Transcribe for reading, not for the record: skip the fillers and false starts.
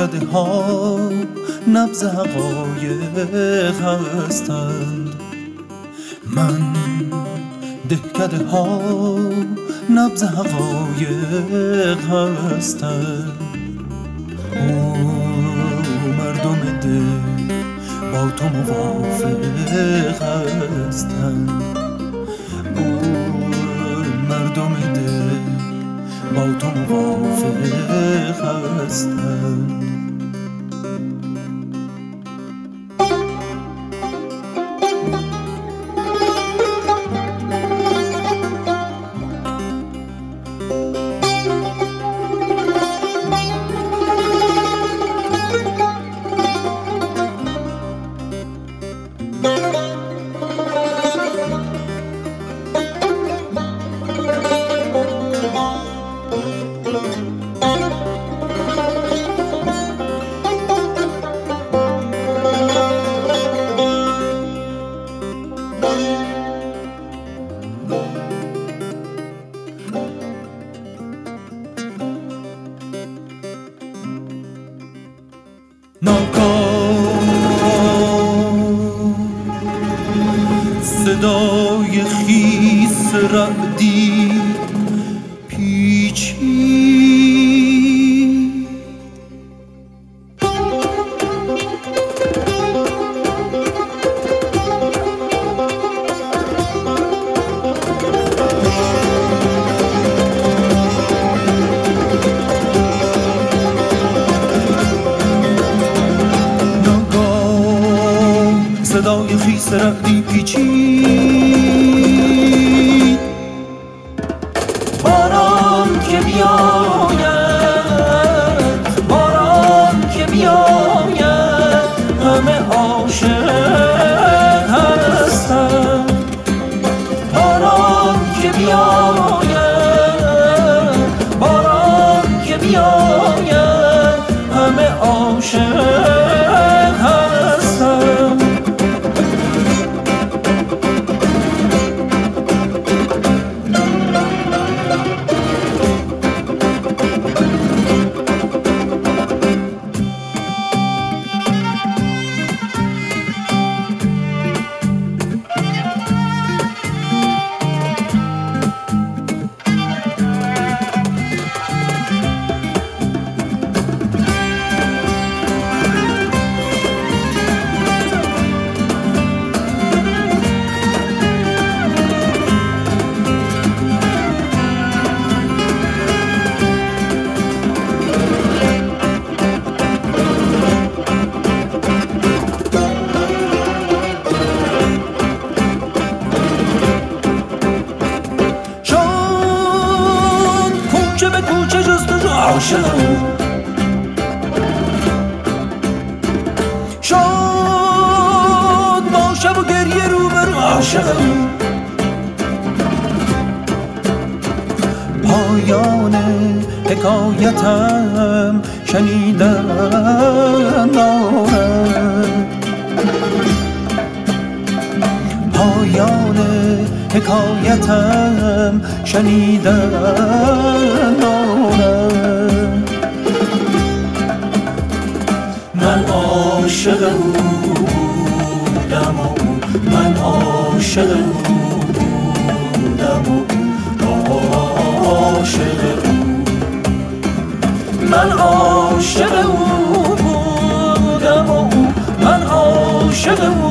دهکده ها نبض حقایق هستند. من دهکده ها نبض حقایق هستند. او مردم ده با تو موافق هستند. او مردم ده با تو موافق هستند. صدای خیس رعدی پیچید. صدای خیس رعدی پیچید. باران که بیاید، باران که بیاید، همه عاشق هستند. باران که بیاید، باران که بیاید، همه عاشق هستند. شاد با شب و گریه روبرو عاشقم. پایان حکایتم شنیدن دارد. پایان حکایتم شنیدن دارد. من عاشق او بودم و من عاشق او بودم و عاشق او. من عاشق او بودم و من عاشق او